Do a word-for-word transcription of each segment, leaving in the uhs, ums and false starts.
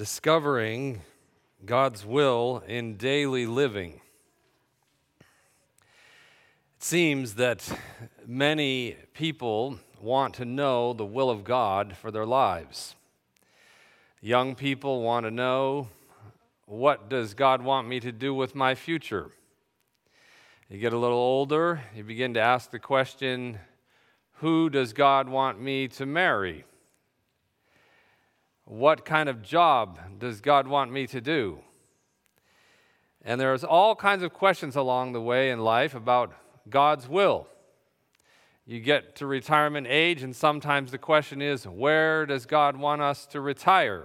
Discovering God's will in daily living. It seems that many people want to know the will of God for their lives. Young people want to know, what does God want me to do with my future? You get a little older, you begin to ask the question, who does God want me to marry? What kind of job does God want me to do? And there's all kinds of questions along the way in life about God's will. You get to retirement age, and sometimes the question is, where does God want us to retire?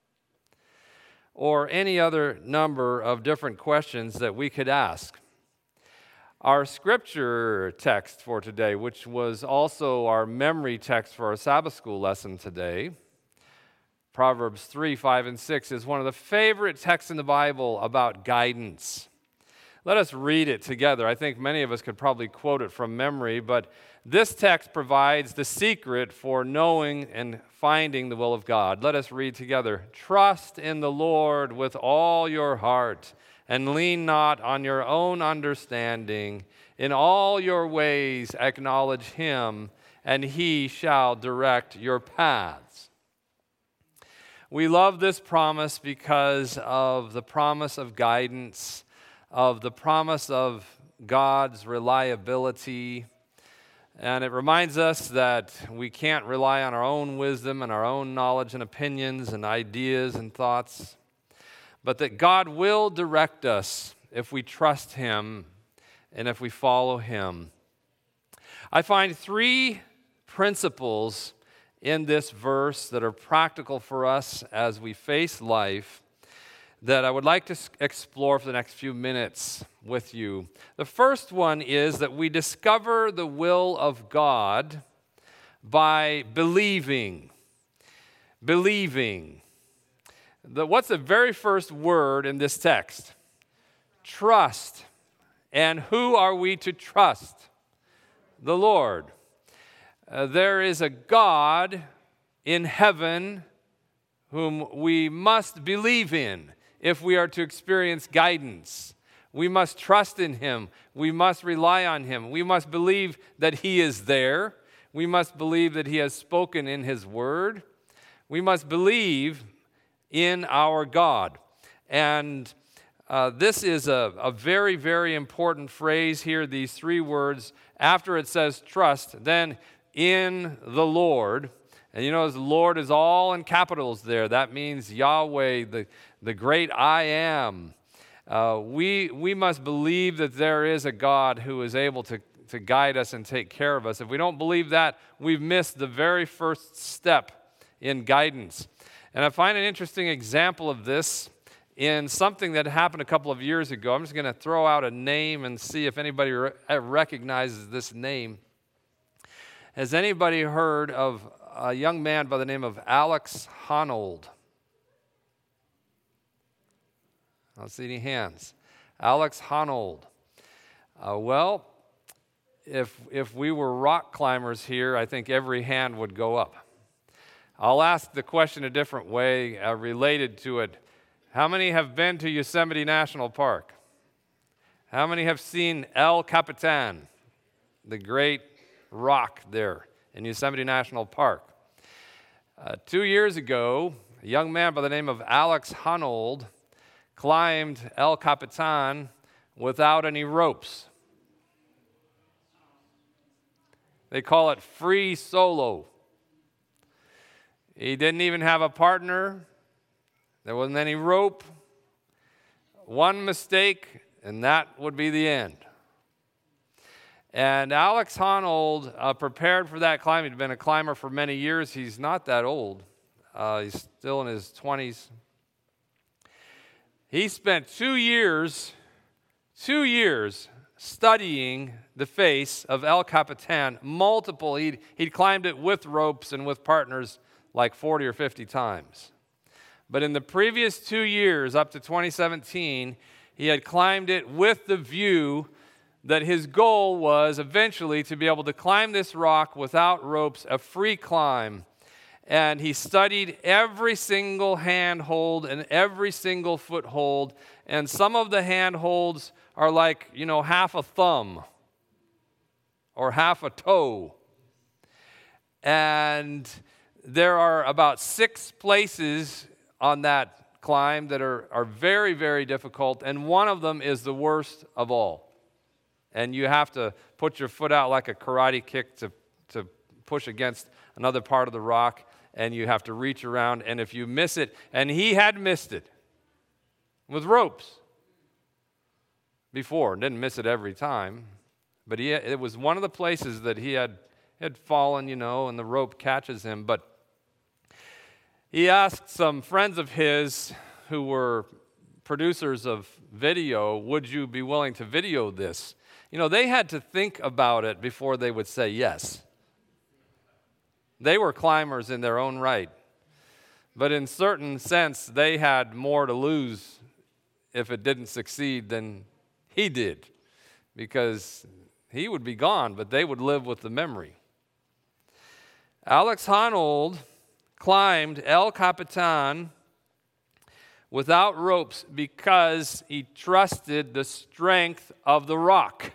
Or any other number of different questions that we could ask. Our scripture text for today, which was also our memory text for our Sabbath school lesson today, Proverbs three, five, and six, is one of the favorite texts in the Bible about guidance. Let us read it together. I think many of us could probably quote it from memory, but this text provides the secret for knowing and finding the will of God. Let us read together. Trust in the Lord with all your heart, and lean not on your own understanding. In all your ways acknowledge him, and he shall direct your paths. We love this promise because of the promise of guidance, of the promise of God's reliability. And it reminds us that we can't rely on our own wisdom and our own knowledge and opinions and ideas and thoughts, but that God will direct us if we trust him and if we follow him. I find three principles in this verse that are practical for us as we face life that I would like to explore for the next few minutes with you. The first one is that we discover the will of God by believing. Believing. The, what's the very first word in this text? Trust. And who are we to trust? The Lord. Uh, there is a God in heaven whom we must believe in if we are to experience guidance. We must trust in him. We must rely on him. We must believe that he is there. We must believe that he has spoken in his word. We must believe in our God. And uh, this is a, a very, very important phrase here, these three words. After it says trust, then in the Lord. And you know, the Lord is all in capitals there. That means Yahweh, the, the great I am. Uh, we, we must believe that there is a God who is able to, to guide us and take care of us. If we don't believe that, we've missed the very first step in guidance. And I find an interesting example of this in something that happened a couple of years ago. I'm just going to throw out a name and see if anybody re- recognizes this name. Has anybody heard of a young man by the name of Alex Honnold? I don't see any hands. Alex Honnold. Uh, well, if if we were rock climbers here, I think every hand would go up. I'll ask the question a different way, uh, related to it. How many have been to Yosemite National Park? How many have seen El Capitan, the great rock there in Yosemite National Park? Uh, two years ago, a young man by the name of Alex Honnold climbed El Capitan without any ropes. They call it free solo. He didn't even have a partner. There wasn't any rope. One mistake, and that would be the end. And Alex Honnold uh, prepared for that climb. He'd been a climber for many years. He's not that old. Uh, he's still in his twenties. He spent two years, two years studying the face of El Capitan, multiple. He'd, he'd climbed it with ropes and with partners like forty or fifty times. But in the previous two years, up to twenty seventeen, he had climbed it with the view that his goal was eventually to be able to climb this rock without ropes, a free climb. and he studied every single handhold and every single foothold, and some of the handholds are like, you know, half a thumb or half a toe. And there are about six places on that climb that are, are very, very difficult, and one of them is the worst of all. And you have to put your foot out like a karate kick to, to push against another part of the rock, and you have to reach around, and if you miss it, and he had missed it with ropes before, didn't miss it every time, but he, it was one of the places that he had, had fallen, you know, and the rope catches him. But he asked some friends of his who were producers of video, would you be willing to video this? You know, they had to think about it before they would say yes. They were climbers in their own right. But in certain sense, they had more to lose if it didn't succeed than he did, because he would be gone, but they would live with the memory. Alex Honnold climbed El Capitan without ropes because he trusted the strength of the rock.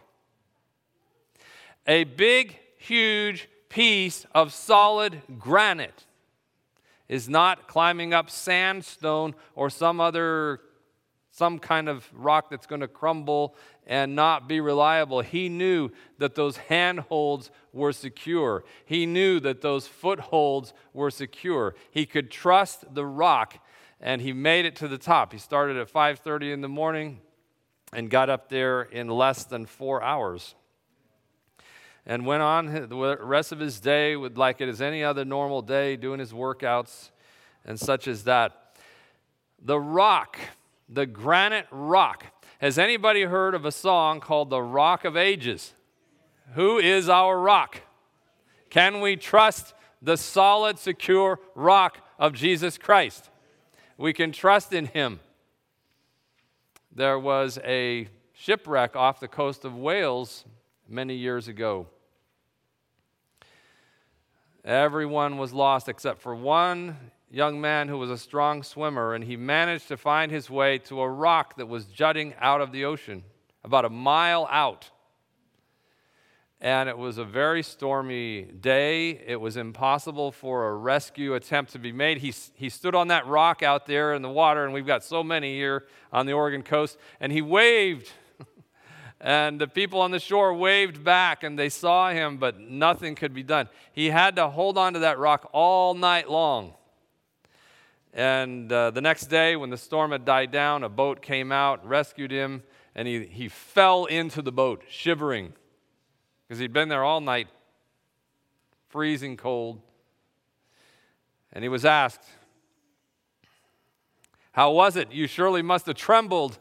A big, huge piece of solid granite is not climbing up sandstone or some other, some kind of rock that's going to crumble and not be reliable. He knew that those handholds were secure. He knew that those footholds were secure. He could trust the rock, and he made it to the top. He started at five thirty in the morning and got up there in less than four hours. And went on the rest of his day with like it is any other normal day, doing his workouts and such as that. The rock, the granite rock. Has anybody heard of a song called The Rock of Ages? Who is our rock? Can we trust the solid, secure rock of Jesus Christ? We can trust in him. There was a shipwreck off the coast of Wales many years ago. Everyone was lost except for one young man who was a strong swimmer, and he managed to find his way to a rock that was jutting out of the ocean, about a mile out. And it was a very stormy day. It was impossible for a rescue attempt to be made. He, he stood on that rock out there in the water, and we've got so many here on the Oregon coast, and he waved. And the people on the shore waved back, and they saw him, but nothing could be done. He had to hold on to that rock all night long. And uh, the next day, when the storm had died down, a boat came out, rescued him, and he, he fell into the boat, shivering, because he'd been there all night, freezing cold. And he was asked, "How was it? You surely must have trembled."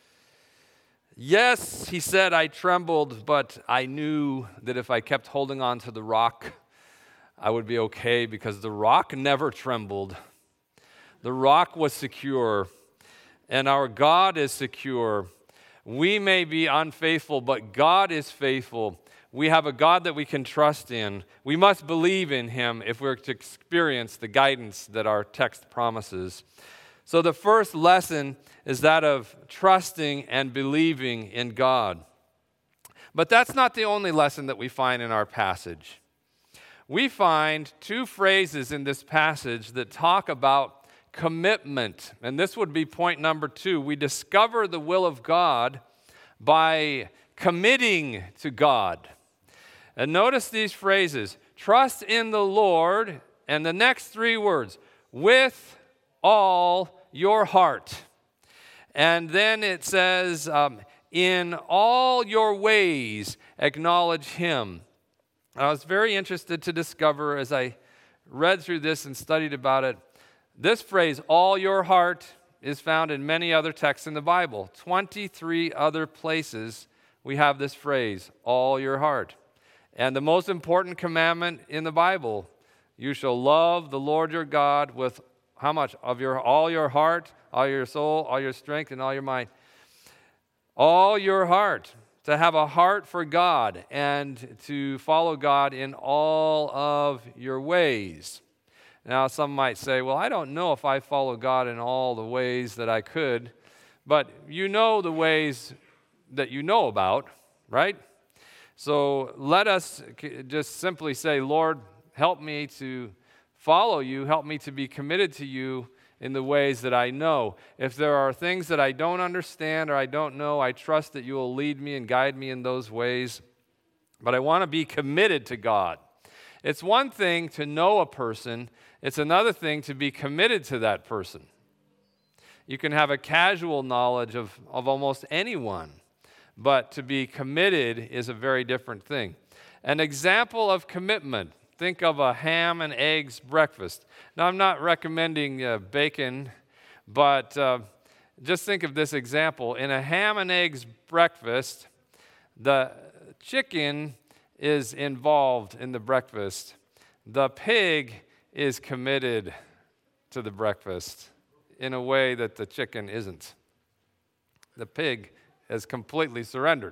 "Yes," he said, "I trembled, but I knew that if I kept holding on to the rock, I would be okay, because the rock never trembled. The rock was secure, and our God is secure. We may be unfaithful, but God is faithful. We have a God that we can trust in. We must believe in him if we're to experience the guidance that our text promises." So the first lesson is that of trusting and believing in God. But that's not the only lesson that we find in our passage. We find two phrases in this passage that talk about commitment. And this would be point number two. We discover the will of God by committing to God. And notice these phrases: trust in the Lord, and the next three words, with all your heart. And then it says, um, in all your ways, acknowledge him. I was very interested to discover as I read through this and studied about it, this phrase, all your heart, is found in many other texts in the Bible. twenty-three other places we have this phrase, all your heart. And the most important commandment in the Bible, you shall love the Lord your God with how much? Of your all your heart, all your soul, all your strength, and all your mind. All your heart. To have a heart for God and to follow God in all of your ways. Now, some might say, well, I don't know if I follow God in all the ways that I could, but you know the ways that you know about, right? So let us just simply say, Lord, help me to follow you, help me to be committed to you in the ways that I know. If there are things that I don't understand or I don't know, I trust that you will lead me and guide me in those ways. But I want to be committed to God. It's one thing to know a person, it's another thing to be committed to that person. You can have a casual knowledge of, of almost anyone, but to be committed is a very different thing. An example of commitment, think of a ham and eggs breakfast. Now, I'm not recommending uh, bacon, but uh, just think of this example. In a ham and eggs breakfast, the chicken is involved in the breakfast. The pig is committed to the breakfast in a way that the chicken isn't. The pig has completely surrendered.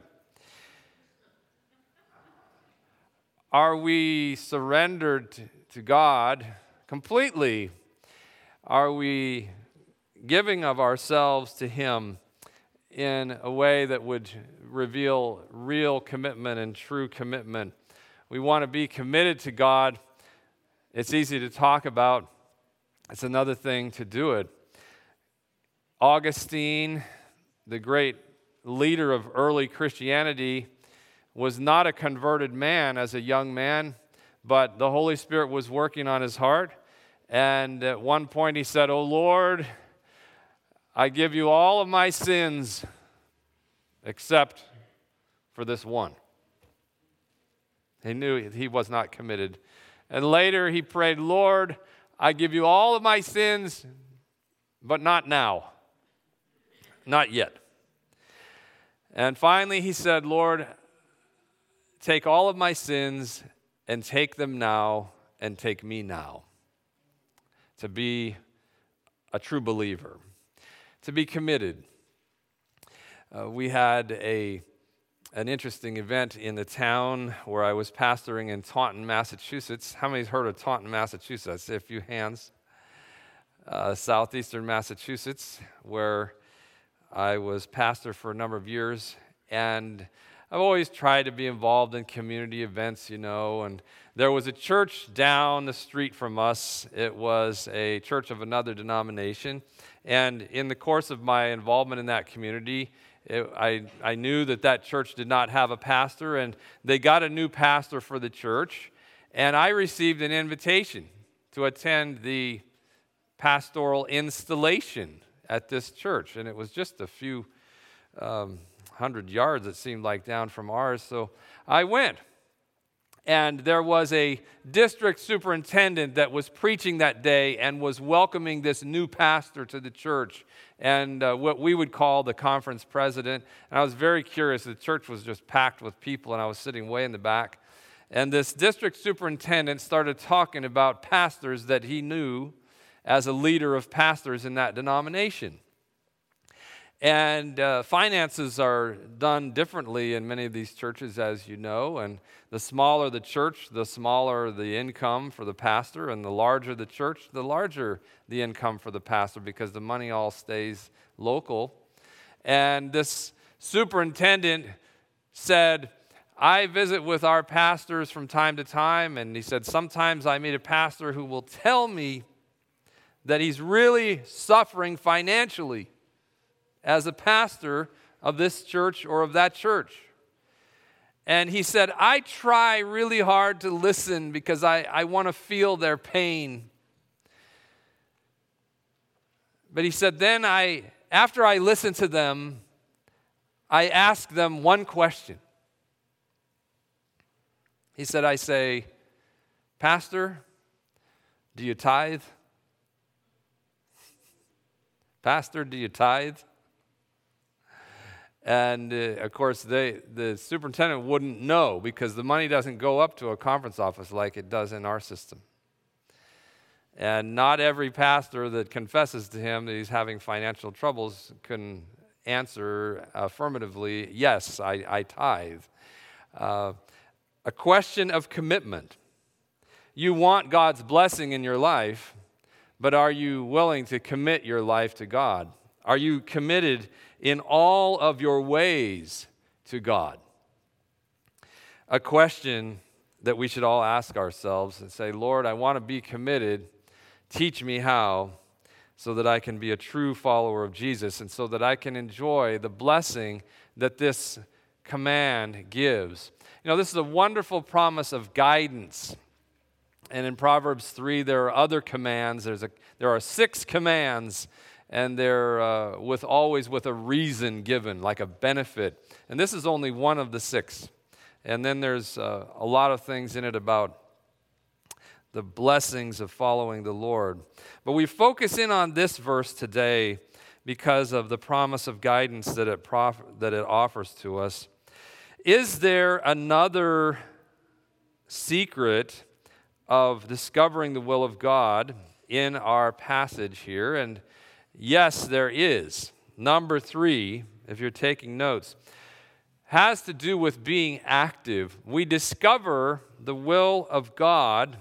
Are we surrendered to God completely? Are we giving of ourselves to Him in a way that would reveal real commitment and true commitment? We want to be committed to God. It's easy to talk about. It's another thing to do it. Augustine, the great leader of early Christianity, was not a converted man as a young man, but the Holy Spirit was working on his heart. And at one point he said, "O Lord, I give you all of my sins except for this one." He knew he was not committed. And later he prayed, "Lord, I give you all of my sins, but not now. Not yet." And finally he said, "Lord, take all of my sins and take them now and take me now." To be a true believer, to be committed. Uh, we had a an interesting event in the town where I was pastoring in Taunton, Massachusetts. How many's heard of Taunton, Massachusetts? I see a few hands. Uh, southeastern Massachusetts, where I was pastor for a number of years. And I've always tried to be involved in community events, you know, and there was a church down the street from us. It was a church of another denomination. And in the course of my involvement in that community, It, I, I knew that that church did not have a pastor, and they got a new pastor for the church, and I received an invitation to attend the pastoral installation at this church, and it was just a few um, hundred yards, it seemed like, down from ours, so I went. And there was a district superintendent that was preaching that day and was welcoming this new pastor to the church, and uh, what we would call the conference president. And I was very curious. The church was just packed with people, and I was sitting way in the back. And this district superintendent started talking about pastors that he knew as a leader of pastors in that denomination. And uh, finances are done differently in many of these churches, as you know, and the smaller the church, the smaller the income for the pastor, and the larger the church, the larger the income for the pastor, because the money all stays local. And this superintendent said, "I visit with our pastors from time to time," and he said, "sometimes I meet a pastor who will tell me that he's really suffering financially as a pastor of this church or of that church." And he said, "I try really hard to listen because I, I want to feel their pain." But he said, then I, after I listen to them, I ask them one question. He said, I say, "Pastor, do you tithe? Pastor, do you tithe?" And, uh, of course, they, the superintendent wouldn't know, because the money doesn't go up to a conference office like it does in our system. And not every pastor that confesses to him that he's having financial troubles can answer affirmatively, "Yes, I, I tithe." Uh, a question of commitment. You want God's blessing in your life, but are you willing to commit your life to God? Are you committed in all of your ways to God? A question that we should all ask ourselves and say, Lord, I want to be committed. Teach me how, so that I can be a true follower of Jesus and so that I can enjoy the blessing that this command gives. You know, this is a wonderful promise of guidance. And in Proverbs three, there are other commands. There's a, there are six commands, and they're uh, with always with a reason given, like a benefit. And this is only one of the six. And then there's uh, a lot of things in it about the blessings of following the Lord. But we focus in on this verse today because of the promise of guidance that it prof- that it offers to us. Is there another secret of discovering the will of God in our passage here? And yes, there is. Number three, if you're taking notes, has to do with being active. We discover the will of God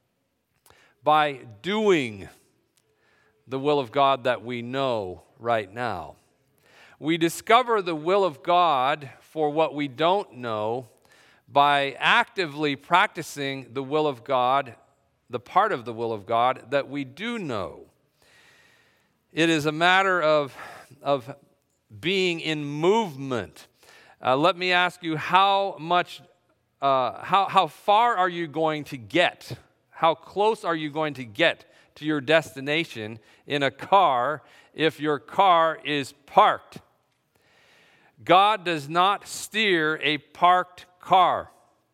by doing the will of God that we know right now. We discover the will of God for what we don't know by actively practicing the will of God, the part of the will of God that we do know. It is a matter of, of being in movement. Uh, let me ask you, how much, uh, how, how far are you going to get? How close are you going to get to your destination in a car if your car is parked? God does not steer a parked car.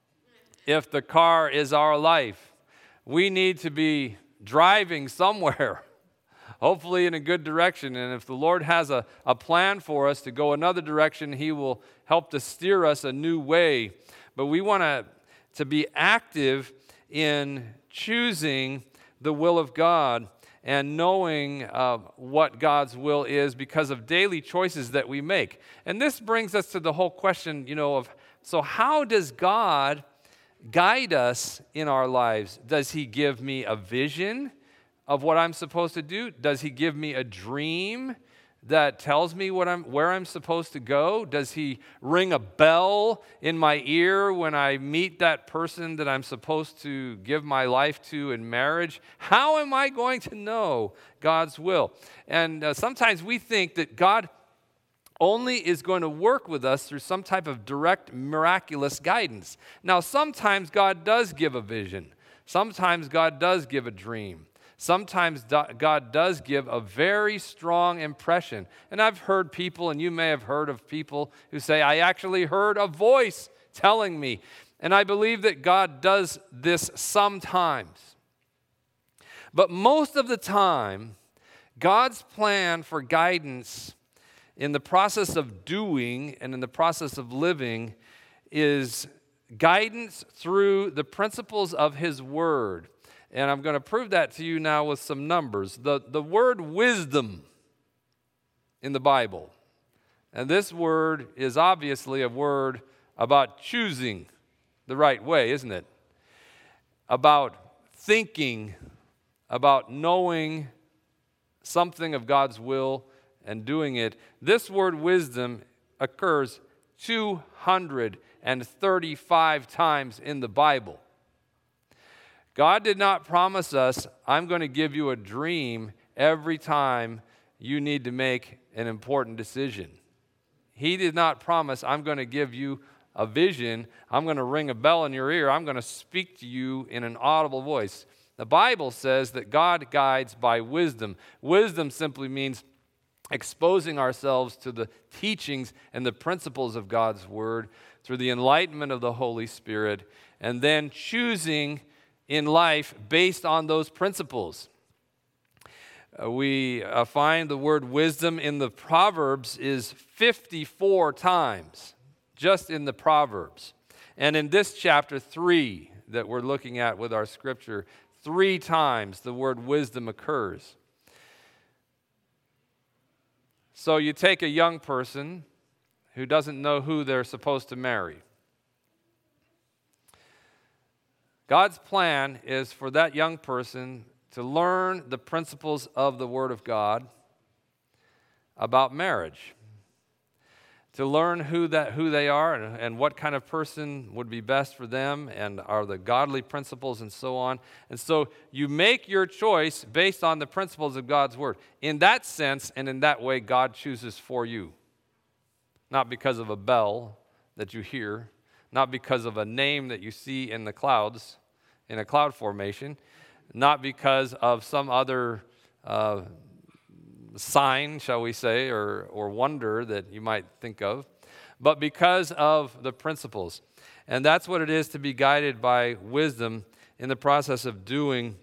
If the car is our life, we need to be driving somewhere, hopefully in a good direction. And if the Lord has a, a plan for us to go another direction, He will help to steer us a new way. But we want to, to be active in choosing the will of God and knowing uh, what God's will is because of daily choices that we make. And this brings us to the whole question, you know, of so how does God guide us in our lives? Does He give me a vision of what I'm supposed to do? Does He give me a dream that tells me what I'm, where I'm supposed to go? Does He ring a bell in my ear when I meet that person that I'm supposed to give my life to in marriage? How am I going to know God's will? And uh, sometimes we think that God only is going to work with us through some type of direct, miraculous guidance. Now, sometimes God does give a vision. Sometimes God does give a dream. Sometimes God does give a very strong impression. And I've heard people, and you may have heard of people who say, I actually heard a voice telling me. And I believe that God does this sometimes. But most of the time, God's plan for guidance in the process of doing and in the process of living is guidance through the principles of His Word. And I'm going to prove that to you now with some numbers. The, the word wisdom in the Bible, and this word is obviously a word about choosing the right way, isn't it? About thinking, about knowing something of God's will and doing it. This word wisdom occurs two hundred thirty-five times in the Bible. God did not promise us, I'm going to give you a dream every time you need to make an important decision. He did not promise, I'm going to give you a vision, I'm going to ring a bell in your ear, I'm going to speak to you in an audible voice. The Bible says that God guides by wisdom. Wisdom simply means exposing ourselves to the teachings and the principles of God's Word through the enlightenment of the Holy Spirit, and then choosing in life based on those principles. Uh, we uh, find the word wisdom in the Proverbs is fifty-four times, just in the Proverbs. And in this chapter three that we're looking at with our scripture, three times the word wisdom occurs. So you take a young person who doesn't know who they're supposed to marry. God's plan is for that young person to learn the principles of the Word of God about marriage, to learn who that who they are and, and what kind of person would be best for them and are the godly principles and so on. And so you make your choice based on the principles of God's Word. In that sense and in that way, God chooses for you. Not because of a bell that you hear, not because of a name that you see in the clouds, in a cloud formation, not because of some other uh, sign, shall we say, or, or wonder that you might think of, but because of the principles. And that's what it is to be guided by wisdom in the process of doing.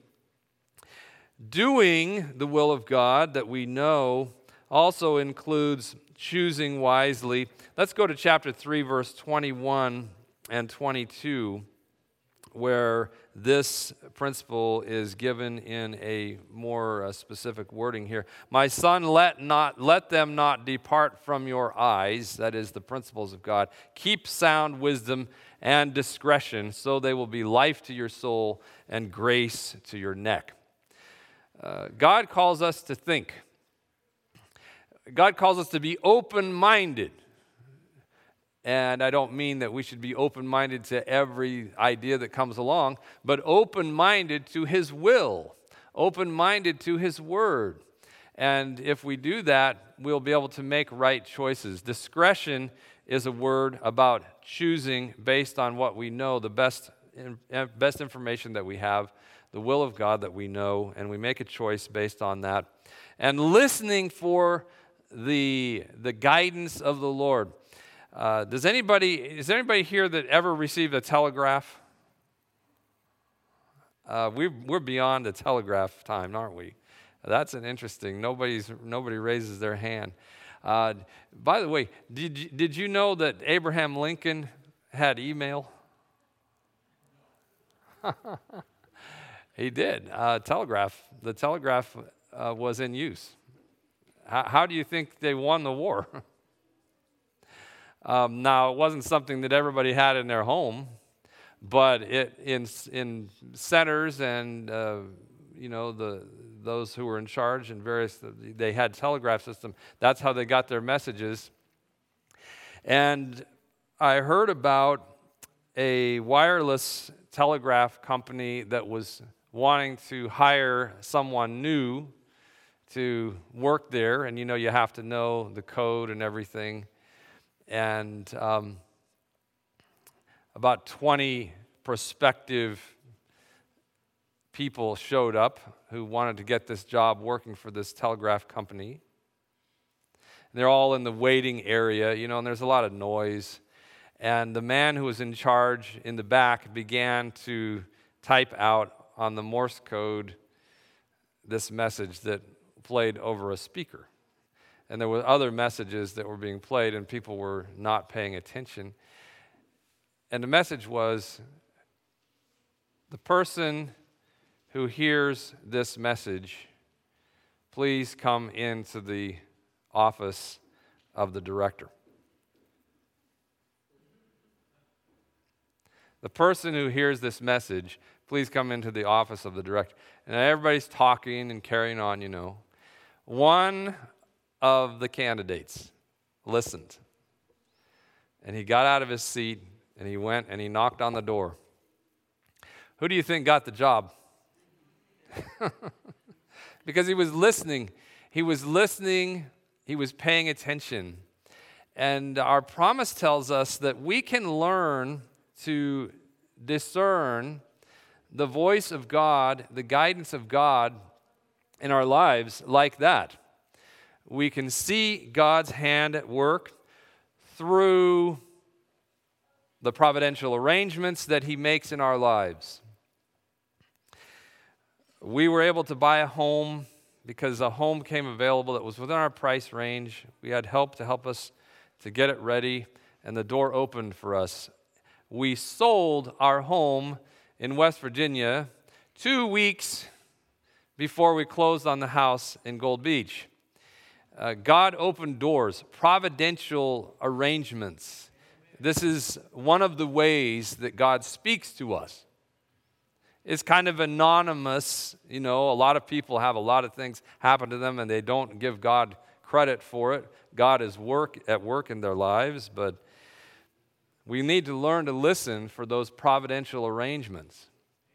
Doing the will of God that we know also includes choosing wisely. Let's go to chapter three, verse twenty-one and twenty-two, where this principle is given in a more uh, specific wording here. My son, let not let them not depart from your eyes, that is the principles of God. Keep sound wisdom and discretion, so they will be life to your soul and grace to your neck. Uh, God calls us to think. God calls us to be open-minded. And I don't mean that we should be open-minded to every idea that comes along, but open-minded to His will, open-minded to His Word. And if we do that, we'll be able to make right choices. Discretion is a word about choosing based on what we know, the best, best information that we have, the will of God that we know, and we make a choice based on that. And listening for the, the guidance of the Lord. Uh, does anybody, is there anybody here that ever received a telegraph? Uh, we, we're beyond the telegraph time, aren't we? That's an interesting, nobody's, nobody raises their hand. Uh, by the way, did you, did you know that Abraham Lincoln had email? He did. Uh, telegraph, the telegraph uh, was in use. How, how do you think they won the war? Um, now, it wasn't something that everybody had in their home, but it, in in centers and uh, you know the those who were in charge and various, they had telegraph system. That's how they got their messages. And I heard about a wireless telegraph company that was wanting to hire someone new to work there, and you know you have to know the code and everything. And um, about twenty prospective people showed up who wanted to get this job working for this telegraph company. And they're all in the waiting area, you know, and there's a lot of noise. And the man who was in charge in the back began to type out on the Morse code this message that played over a speaker. And there were other messages that were being played, and people were not paying attention. And the message was, the person who hears this message, please come into the office of the director. The person who hears this message, please come into the office of the director. And everybody's talking and carrying on, you know. One of the candidates listened. And he got out of his seat and he went and he knocked on the door. Who do you think got the job? Because he was listening. He was listening. He was paying attention. And our promise tells us that we can learn to discern the voice of God, the guidance of God in our lives like that. We can see God's hand at work through the providential arrangements that He makes in our lives. We were able to buy a home because a home came available that was within our price range. We had help to help us to get it ready, and the door opened for us. We sold our home in West Virginia two weeks before we closed on the house in Gold Beach. Uh, God opened doors, providential arrangements. This is one of the ways that God speaks to us. is kind of anonymous. You know, a lot of people have a lot of things happen to them and they don't give God credit for it. God is work at work in their lives, but we need to learn to listen for those providential arrangements.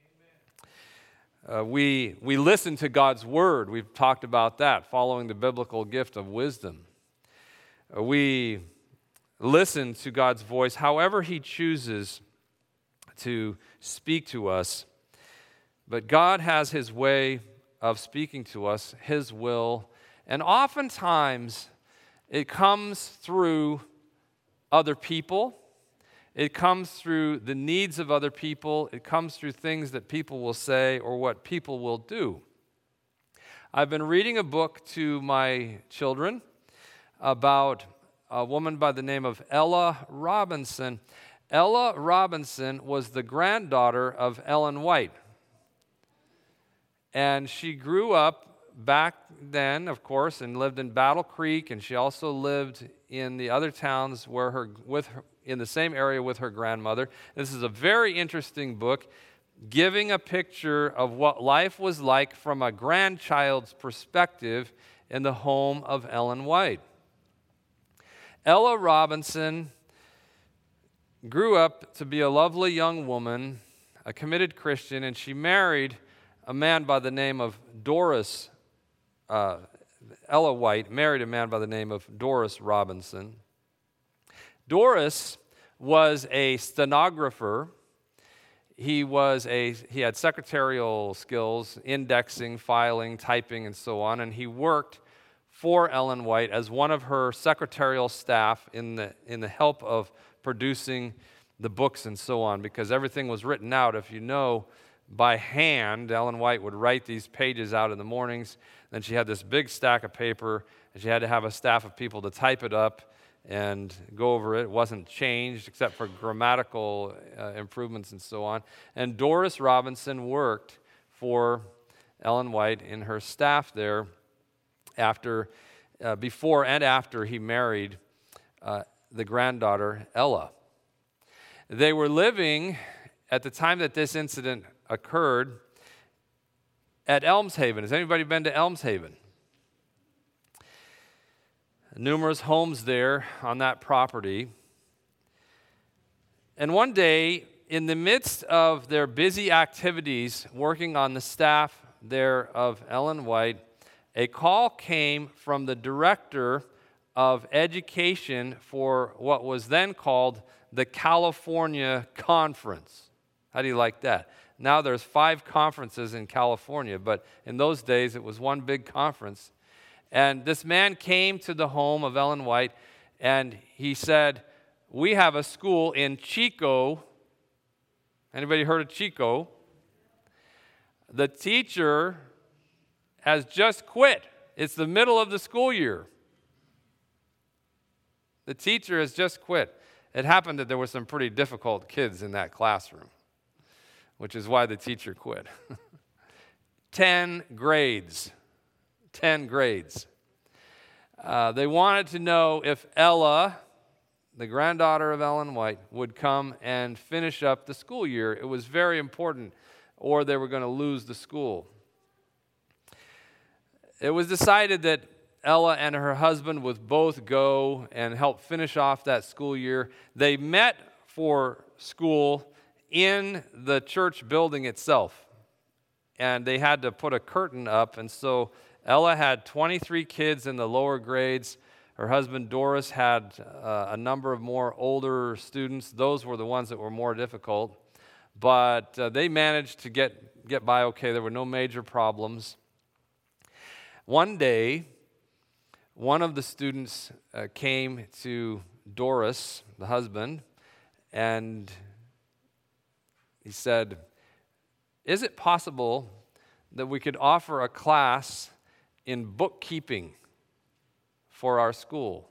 Uh, we, we listen to God's word. We've talked about that, following the biblical gift of wisdom. Uh, we listen to God's voice however he chooses to speak to us. But God has his way of speaking to us, his will, and oftentimes it comes through other people. It comes through the needs of other people. It comes through things that people will say or what people will do. I've been reading a book to my children about a woman by the name of Ella Robinson. Ella Robinson was the granddaughter of Ellen White. And she grew up back then, of course, and lived in Battle Creek, and she also lived in the other towns where her, with her, in the same area with her grandmother. This is a very interesting book, giving a picture of what life was like from a grandchild's perspective in the home of Ellen White. Ella Robinson grew up to be a lovely young woman, a committed Christian, and she married a man by the name of Doris, uh, Ella White married a man by the name of Doris Robinson. Doris was a stenographer. He was a he had secretarial skills, indexing, filing, typing, and so on, and he worked for Ellen White as one of her secretarial staff in the in the help of producing the books and so on, because everything was written out, if you know, by hand. Ellen White would write these pages out in the mornings. Then she had this big stack of paper, and she had to have a staff of people to type it up and go over it. It wasn't changed except for grammatical uh, improvements and so on. And Doris Robinson worked for Ellen White in her staff there after, uh, before and after he married uh, the granddaughter, Ella. They were living, at the time that this incident occurred, at Elmshaven. Has anybody been to Elmshaven? Numerous homes there on that property. And one day, in the midst of their busy activities working on the staff there of Ellen White, a call came from the director of education for what was then called the California Conference. How do you like that? Now there's five conferences in California, but in those days it was one big conference. And this man came to the home of Ellen White, and he said, "We have a school in Chico." Anybody heard of Chico? The teacher has just quit. It's the middle of the school year. The teacher has just quit. It happened that there were some pretty difficult kids in that classroom, which is why the teacher quit. Ten grades. Ten grades. Uh, they wanted to know if Ella, the granddaughter of Ellen White, would come and finish up the school year. It was very important, or they were going to lose the school. It was decided that Ella and her husband would both go and help finish off that school year. They met for school in the church building itself, and they had to put a curtain up, and so Ella had twenty-three kids in the lower grades. Her husband Doris had uh, a number of more older students. Those were the ones that were more difficult, but uh, they managed to get, get by okay. There were no major problems. One day, one of the students uh, came to Doris, the husband, and he said, "Is it possible that we could offer a class in bookkeeping for our school?"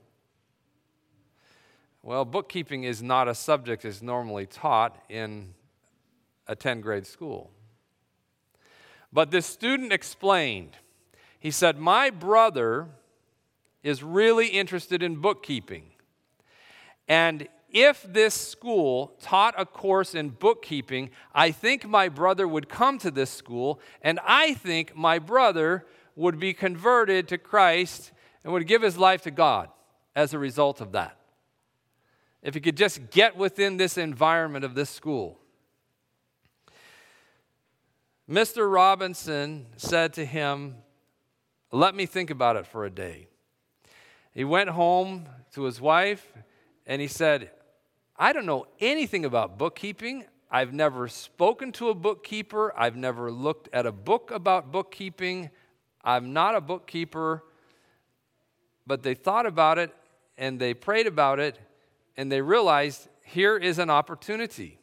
Well, bookkeeping is not a subject that's normally taught in a tenth-grade school. But this student explained. He said, "My brother is really interested in bookkeeping, and if this school taught a course in bookkeeping, I think my brother would come to this school, and I think my brother would be converted to Christ and would give his life to God as a result of that. If he could just get within this environment of this school. Mister Robinson said to him, "Let me think about it for a day." He went home to his wife and he said, "I don't know anything about bookkeeping. I've never spoken to a bookkeeper. I've never looked at a book about bookkeeping. I'm not a bookkeeper." But they thought about it and they prayed about it and they realized here is an opportunity.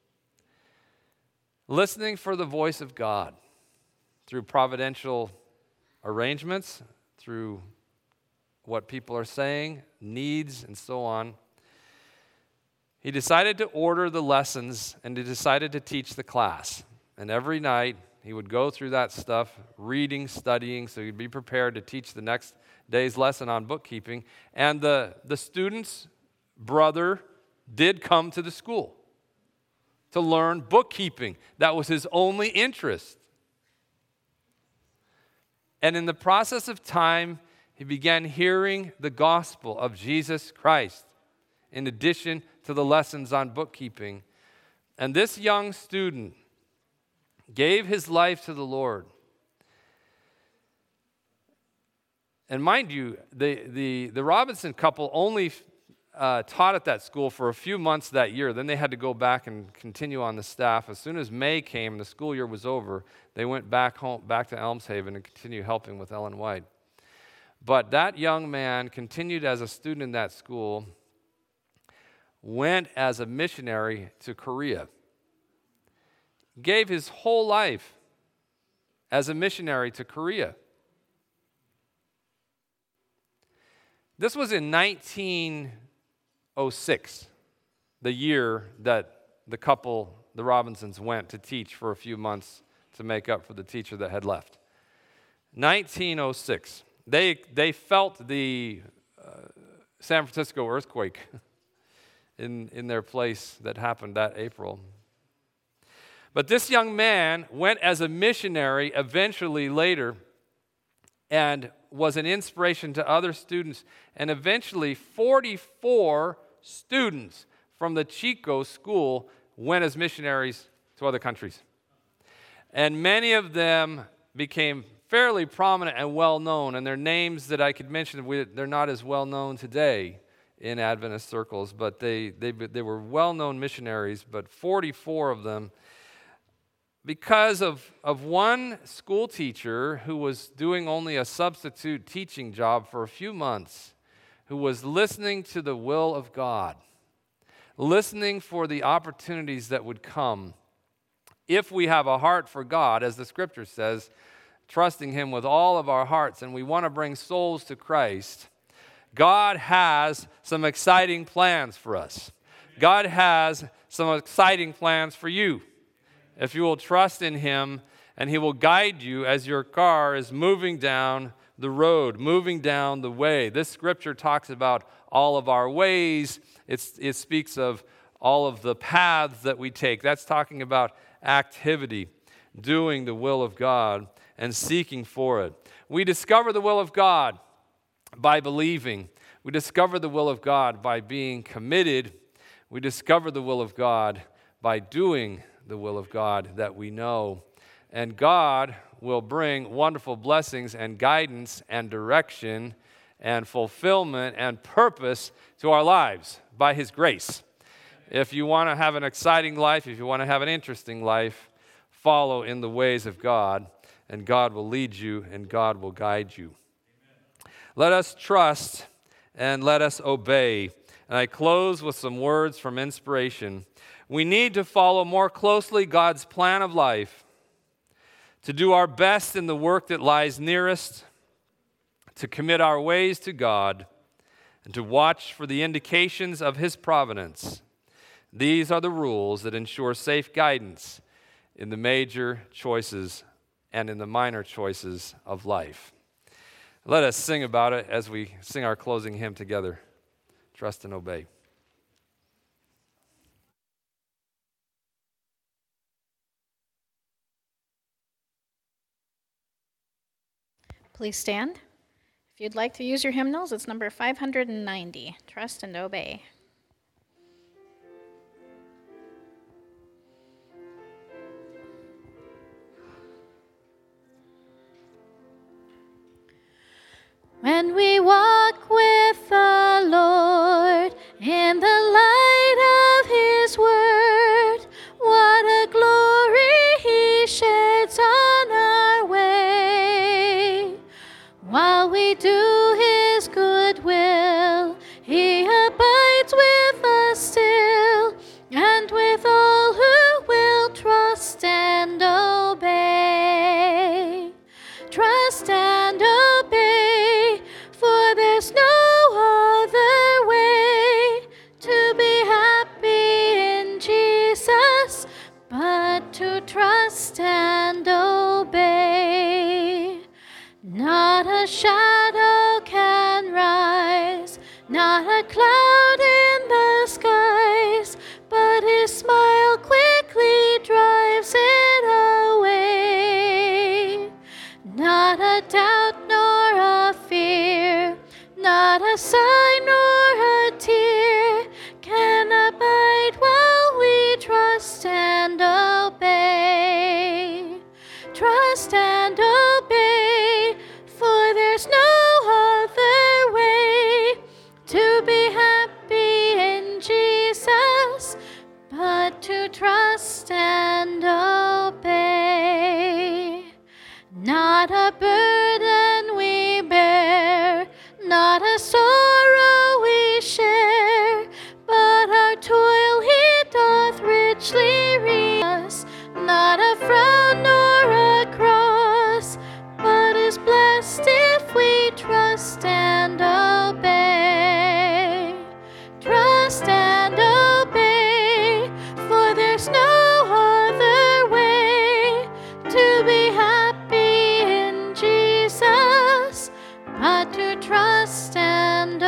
Listening for the voice of God through providential arrangements, through what people are saying, needs, and so on. He decided to order the lessons and he decided to teach the class. And every night he would go through that stuff, reading, studying, so he'd be prepared to teach the next day's lesson on bookkeeping. And the, the student's brother did come to the school to learn bookkeeping. That was his only interest. And in the process of time, he began hearing the gospel of Jesus Christ in addition to the lessons on bookkeeping. And this young student gave his life to the Lord. And mind you, the, the, the Robinson couple only Uh, taught at that school for a few months that year. Then they had to go back and continue on the staff. As soon as May came, the school year was over, they went back home, back to Elmshaven and continued helping with Ellen White. But that young man continued as a student in that school, went as a missionary to Korea, gave his whole life as a missionary to Korea. This was in nineteen oh six, the year that the couple, the Robinsons, went to teach for a few months to make up for the teacher that had left. nineteen oh six. They, they felt the uh, San Francisco earthquake in, in their place that happened that April. But this young man went as a missionary eventually later and was an inspiration to other students. And eventually forty-four students from the Chico school went as missionaries to other countries. And many of them became fairly prominent and well-known, and their names that I could mention, we, they're not as well-known today in Adventist circles, but they, they, they were well-known missionaries, but forty-four of them, because of, of one school teacher who was doing only a substitute teaching job for a few months, who was listening to the will of God, listening for the opportunities that would come if we have a heart for God, as the scripture says, trusting him with all of our hearts, and we want to bring souls to Christ. God has some exciting plans for us. God has some exciting plans for you. If you will trust in him, and he will guide you as your car is moving down the road, moving down the way. This scripture talks about all of our ways. It's, it speaks of all of the paths that we take. That's talking about activity, doing the will of God and seeking for it. We discover the will of God by believing. We discover the will of God by being committed. We discover the will of God by doing the will of God that we know. And God will bring wonderful blessings and guidance and direction and fulfillment and purpose to our lives by his grace. If you want to have an exciting life, if you want to have an interesting life, follow in the ways of God, and God will lead you and God will guide you. Amen. Let us trust and let us obey. And I close with some words from inspiration. We need to follow more closely God's plan of life, to do our best in the work that lies nearest, to commit our ways to God, and to watch for the indications of his providence. These are the rules that ensure safe guidance in the major choices and in the minor choices of life. Let us sing about it as we sing our closing hymn together. Trust and obey. Please stand. If you'd like to use your hymnals, it's number five hundred ninety, Trust and Obey. When we walk with the Lord in the light of His word, what a glory He sheds on our way. While we do His good will, He abides with us still, and with all who will trust and obey. Trust and obey, for there's no other way to be happy in Jesus but to trust and obey. Not a shadow can rise, not a cloud in the skies, but His smile quickly drives it away. Not a doubt nor a fear, not a sigh nor a tear can abide while we trust and obey. Trust and obey, for there's no other way to be happy in Jesus but to trust and obey. Not a burden we bear, not a sorrow we share, but our toil He doth richly repay us. Not a frown nor a cross, but is blessed if we trust and obey. Trust and obey, for there's no other way to be happy in Jesus but to trust and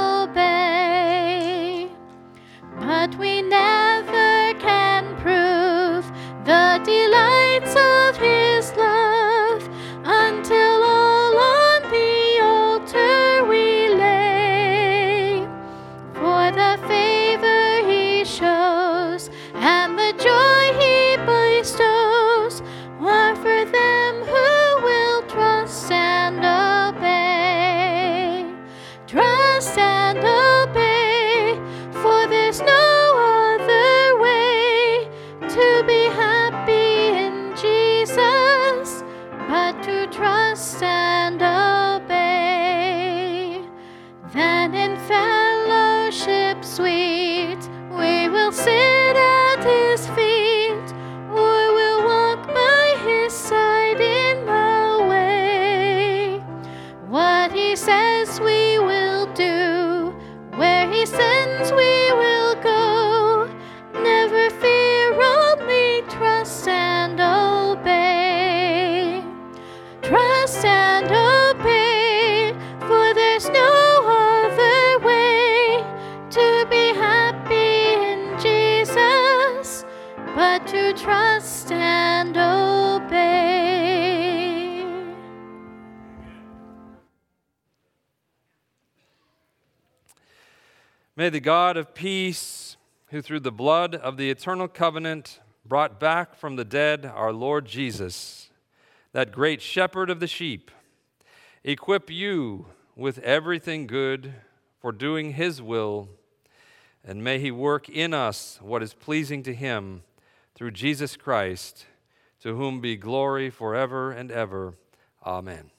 obey. But we never can prove the delights of His love until all on the altar we lay. For the favor He shows and the joy He bestows are for them who will trust and obey. Trust and obey, for there's no other way to be happy in Jesus but to trust and obey. Then in fellowship sweet we will sit at His feet, or will walk by His side in the way. What He says we will do, where He sends we will go. Never fear, only trust and obey. Trust and obey, for there's no other way to be happy in Jesus but to trust and obey. May the God of peace, who through the blood of the eternal covenant brought back from the dead our Lord Jesus, that great shepherd of the sheep, equip you with everything good for doing His will, and may He work in us what is pleasing to Him through Jesus Christ, to whom be glory forever and ever. Amen.